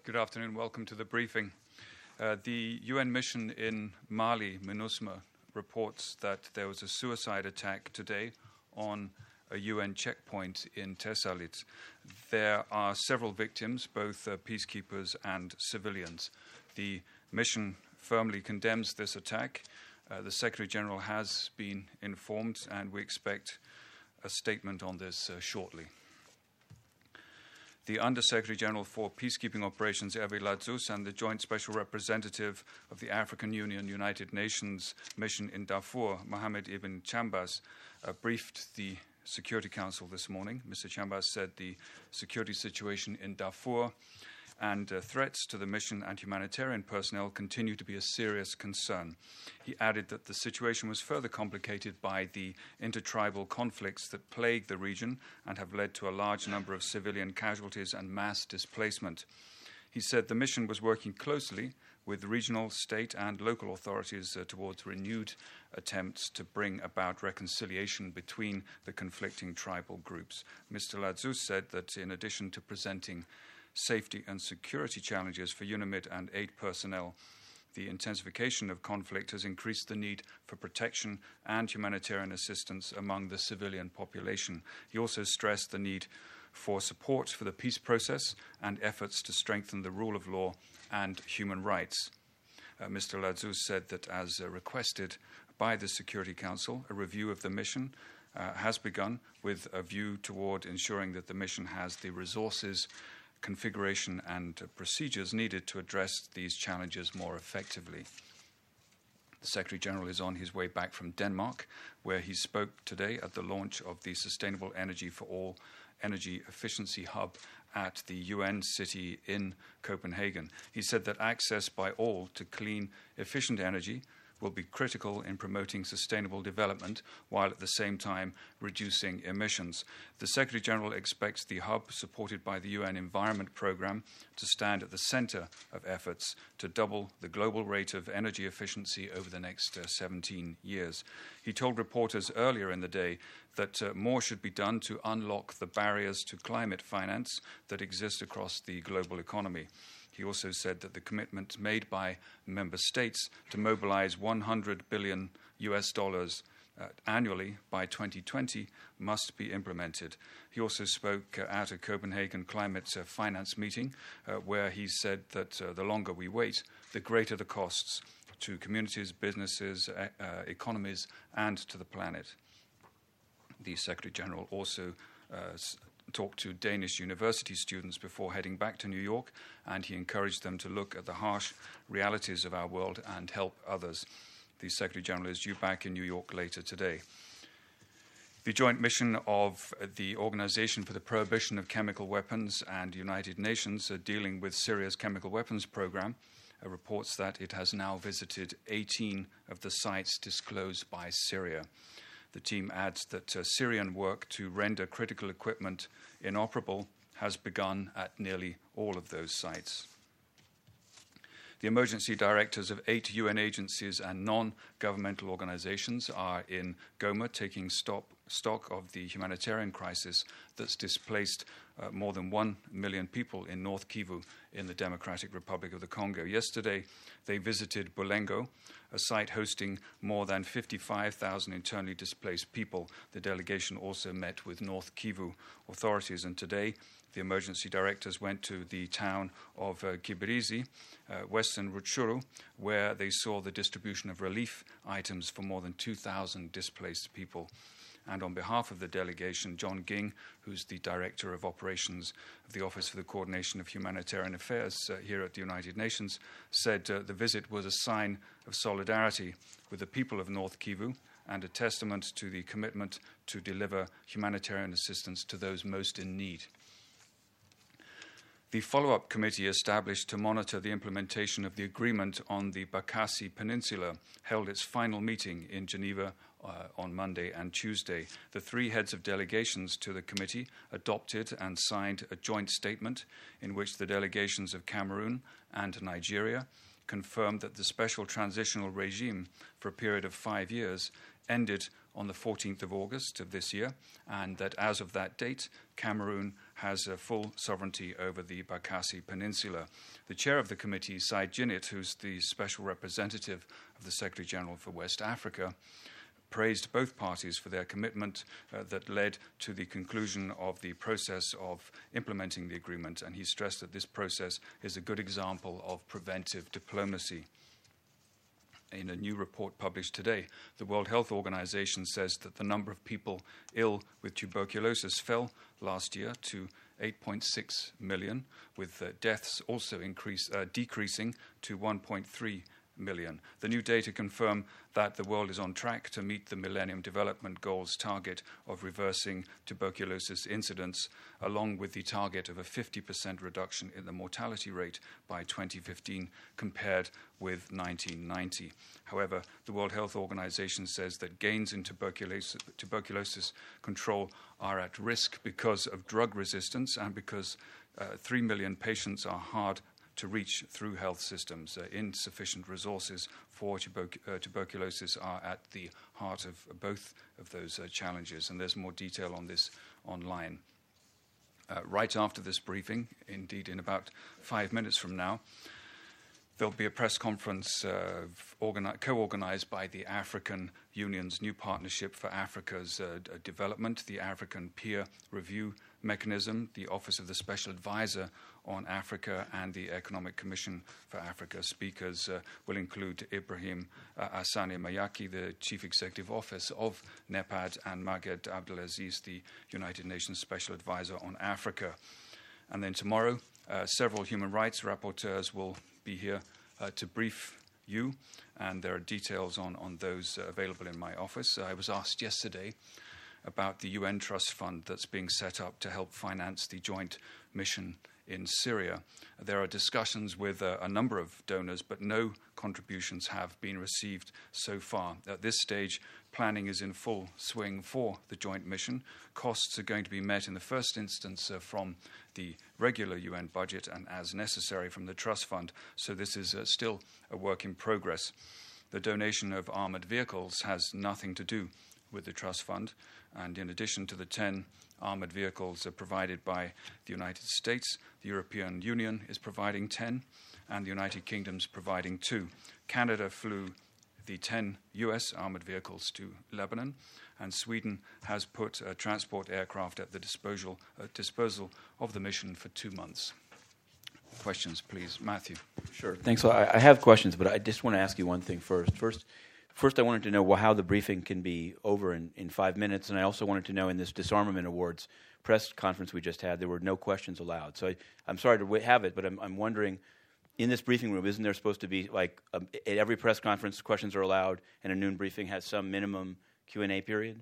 Good afternoon. Welcome to the briefing. The UN mission in Mali, MINUSMA, reports that there was a suicide attack today on a UN checkpoint in Tessalit. There are several victims, both peacekeepers and civilians. The mission firmly condemns this attack. The Secretary General has been informed, and we expect a statement on this shortly. The Under-Secretary General for Peacekeeping Operations, Hervé Ladsous, and the Joint Special Representative of the African Union United Nations mission in Darfur, Mohamed Ibn Chambas, briefed the Security Council this morning. Mr. Chambas said the security situation in Darfur and threats to the mission and humanitarian personnel continue to be a serious concern. He added that the situation was further complicated by the intertribal conflicts that plague the region and have led to a large number of civilian casualties and mass displacement. He said the mission was working closely with regional, state, and local authorities towards renewed attempts to bring about reconciliation between the conflicting tribal groups. Mr. Ladsous said that in addition to presenting safety and security challenges for UNAMID and aid personnel, the intensification of conflict has increased the need for protection and humanitarian assistance among the civilian population. He also stressed the need for support for the peace process and efforts to strengthen the rule of law and human rights. Mr. Ladsous said that as requested by the Security Council, a review of the mission has begun with a view toward ensuring that the mission has the resources, configuration and procedures needed to address these challenges more effectively. The Secretary General is on his way back from Denmark, where he spoke today at the launch of the Sustainable Energy for All Energy Efficiency Hub at the UN city in Copenhagen. He said that access by all to clean, efficient energy will be critical in promoting sustainable development while at the same time reducing emissions. The Secretary General expects the hub, supported by the UN Environment Programme, to stand at the centre of efforts to double the global rate of energy efficiency over the next 17 years. He told reporters earlier in the day that more should be done to unlock the barriers to climate finance that exist across the global economy. He also said that the commitment made by member states to mobilize $100 billion annually by 2020 must be implemented. He also spoke at a Copenhagen climate finance meeting where he said that the longer we wait, the greater the costs to communities, businesses, economies, and to the planet. The Secretary General also talked to Danish university students before heading back to New York, and he encouraged them to look at the harsh realities of our world and help others. The Secretary General is due back in New York later today. The joint mission of the Organization for the Prohibition of Chemical Weapons and United Nations dealing with Syria's chemical weapons program reports that it has now visited 18 of the sites disclosed by Syria. The team adds that Syrian work to render critical equipment inoperable has begun at nearly all of those sites. The emergency directors of 8 UN agencies and non-governmental organizations are in Goma taking stock of the humanitarian crisis that's displaced more than 1 million people in North Kivu in the Democratic Republic of the Congo. Yesterday, they visited Bulengo, a site hosting more than 55,000 internally displaced people. The delegation also met with North Kivu authorities, and today the emergency directors went to the town of Kibirizi, western Rutshuru, where they saw the distribution of relief items for more than 2,000 displaced people. And on behalf of the delegation, John Ging, who's the Director of Operations of the Office for the Coordination of Humanitarian Affairs here at the United Nations, said the visit was a sign of solidarity with the people of North Kivu and a testament to the commitment to deliver humanitarian assistance to those most in need. The follow-up committee established to monitor the implementation of the agreement on the Bakassi Peninsula held its final meeting in Geneva on Monday and Tuesday. The 3 heads of delegations to the committee adopted and signed a joint statement in which the delegations of Cameroon and Nigeria confirmed that the special transitional regime for a period of 5 years ended on the 14th of August of this year, and that as of that date, Cameroon has full sovereignty over the Bakassi Peninsula. The chair of the committee, Said Djinnit, who's the special representative of the Secretary General for West Africa, praised both parties for their commitment that led to the conclusion of the process of implementing the agreement, and he stressed that this process is a good example of preventive diplomacy. In a new report published today, the World Health Organization says that the number of people ill with tuberculosis fell last year to 8.6 million, with deaths also decreasing to 1.3 million. The new data confirm that the world is on track to meet the Millennium Development Goals target of reversing tuberculosis incidence, along with the target of a 50% reduction in the mortality rate by 2015 compared with 1990. However, the World Health Organization says that gains in tuberculosis control are at risk because of drug resistance and because 3 million patients are hard to reach through health systems. Insufficient resources for tuberculosis are at the heart of both of those challenges, and there's more detail on this online. Right after this briefing, indeed in about 5 minutes from now, there'll be a press conference co-organized by the African Union's new Partnership for Africa's Development, the African Peer Review Mechanism, the Office of the Special Advisor on Africa, and the Economic Commission for Africa. Speakers will include Ibrahim Assane Mayaki, the Chief Executive Officer of NEPAD, and Maged Abdelaziz, the United Nations Special Advisor on Africa. And then tomorrow, several human rights rapporteurs will be here to brief you, and there are details on those available in my office. I was asked yesterday about the UN Trust Fund that's being set up to help finance the joint mission in Syria. There are discussions with a number of donors, but no contributions have been received so far. At this stage, planning is in full swing for the joint mission. Costs are going to be met in the first instance from the regular UN budget and as necessary from the Trust Fund, so this is still a work in progress. The donation of armoured vehicles has nothing to do with the Trust Fund, and in addition to the 10 armoured vehicles provided by the United States, the European Union is providing 10, and the United Kingdom's providing 2. Canada flew the 10 US armoured vehicles to Lebanon, and Sweden has put transport aircraft at the disposal of the mission for 2 months. Questions, please. Matthew. Sure. Thanks. I have questions, but I just want to ask you one thing first. First, I wanted to know how the briefing can be over in 5 minutes, and I also wanted to know in this Disarmament Awards press conference we just had, there were no questions allowed. So I'm sorry to have it, but I'm wondering, in this briefing room, isn't there supposed to be, like, at every press conference, questions are allowed, and a noon briefing has some minimum Q&A period?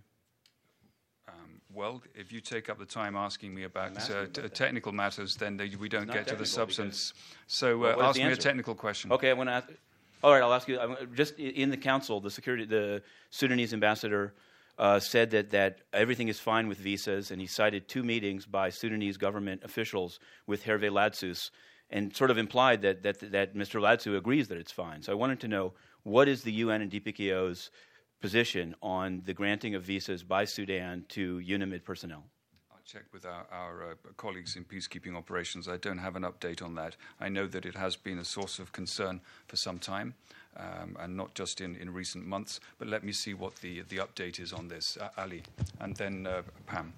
Well, if you take up the time asking me about technical matters, then we don't get to the substance. So ask me a technical question. Okay, I want to ask. All right, I'll ask you. Just in the council, the Sudanese ambassador said that everything is fine with visas, and he cited 2 meetings by Sudanese government officials with Hervé Ladsus, and sort of implied that Mr. Ladsu agrees that it's fine. So I wanted to know, what is the UN and DPKO's position on the granting of visas by Sudan to UNAMID personnel? I'll check with our colleagues in peacekeeping operations. I don't have an update on that. I know that it has been a source of concern for some time, and not just in recent months. But let me see what the update is on this. Ali, and then Pam.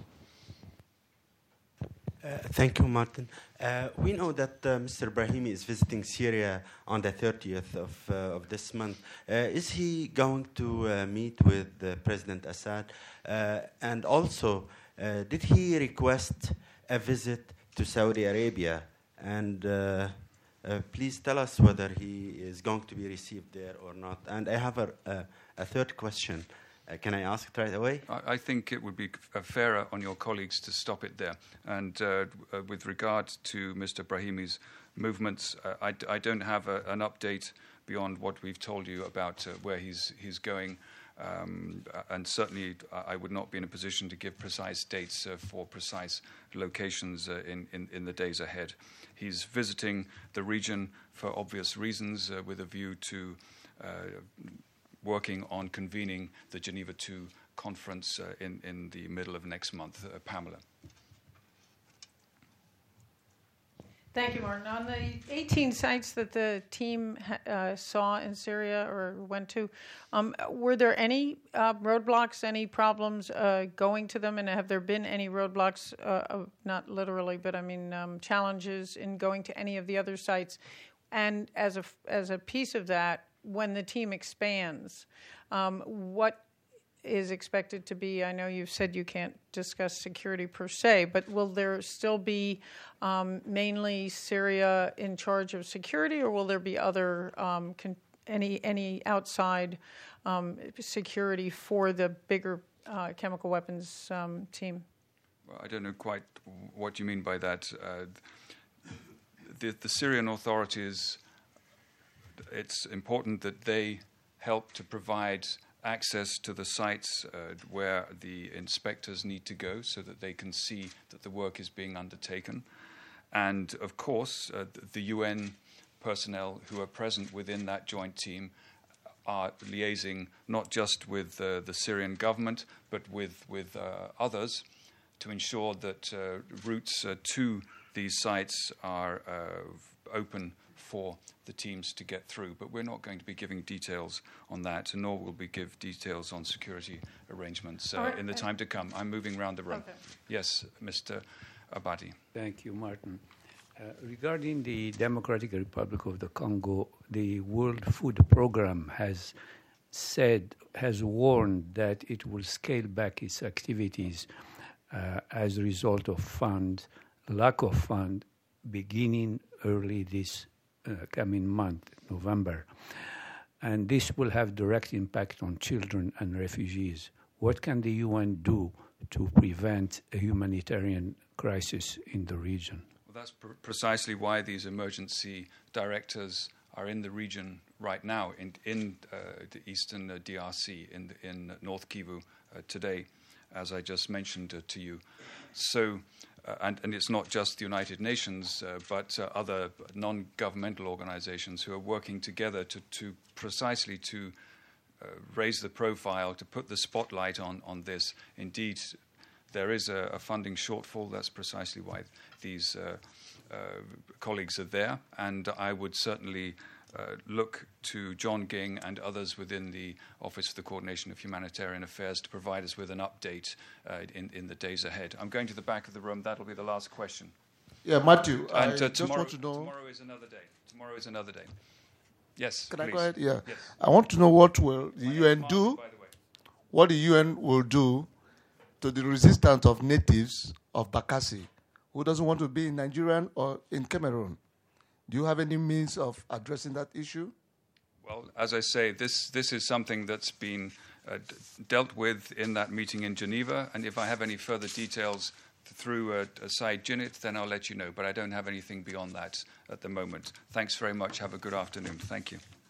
Thank you, Martin. We know that Mr. Brahimi is visiting Syria on the 30th of this month. Is he going to meet with President Assad? And also, did he request a visit to Saudi Arabia? And please tell us whether he is going to be received there or not. And I have a third question. Can I ask it right away? I think it would be fairer on your colleagues to stop it there. And with regard to Mr. Brahimi's movements, I don't have an update beyond what we've told you about where he's going. And certainly I would not be in a position to give precise dates for precise locations in the days ahead. He's visiting the region for obvious reasons with a view to working on convening the Geneva II conference in the middle of next month. Pamela. Thank you, Martin. On the 18 sites that the team saw in Syria or went to, were there any roadblocks, any problems going to them? And have there been any roadblocks, not literally, but I mean challenges in going to any of the other sites? And as a piece of that, when the team expands, what is expected to be, I know you've said you can't discuss security per se, but will there still be mainly Syria in charge of security, or will there be other, any outside security for the bigger chemical weapons team? Well, I don't know quite what you mean by that. The Syrian authorities, it's important that they help to provide access to the sites where the inspectors need to go so that they can see that the work is being undertaken. And, of course, the UN personnel who are present within that joint team are liaising not just with the Syrian government but with others to ensure that routes to these sites are open for the teams to get through. But we're not going to be giving details on that, nor will we give details on security arrangements in the time to come. I'm moving around the room. Okay. Yes, Mr. Abadi. Thank you, Martin. Regarding the Democratic Republic of the Congo, the World Food Programme has warned that it will scale back its activities as a result of lack of fund, beginning early this coming month, November. And this will have direct impact on children and refugees. What can the UN do to prevent a humanitarian crisis in the region? Well, that's precisely why these emergency directors are in the region right now, in the eastern DRC, in North Kivu today, as I just mentioned to you. So, and it's not just the United Nations, but other non-governmental organizations who are working together to precisely to raise the profile, to put the spotlight on this. Indeed, there is a funding shortfall. That's precisely why these colleagues are there. And I would certainly look to John Ging and others within the Office for the Coordination of Humanitarian Affairs to provide us with an update in the days ahead. I'm going to the back of the room. That'll be the last question. Yeah, Matthew, and I just want to know... Tomorrow is another day. Tomorrow is another day. Yes, Can please. I go ahead? Yeah. Yes. I want to know what will the UN Martin, do, by the way. what the UN will do to the resistance of natives of Bakassi who doesn't want to be in Nigeria or in Cameroon. Do you have any means of addressing that issue? Well, as I say, this is something that's been dealt with in that meeting in Geneva, and if I have any further details through Said Jinnit, then I'll let you know, but I don't have anything beyond that at the moment. Thanks very much. Have a good afternoon. Thank you.